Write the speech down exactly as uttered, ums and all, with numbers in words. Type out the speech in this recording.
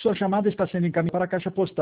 Sua chamada está sendo encaminhada para a caixa postal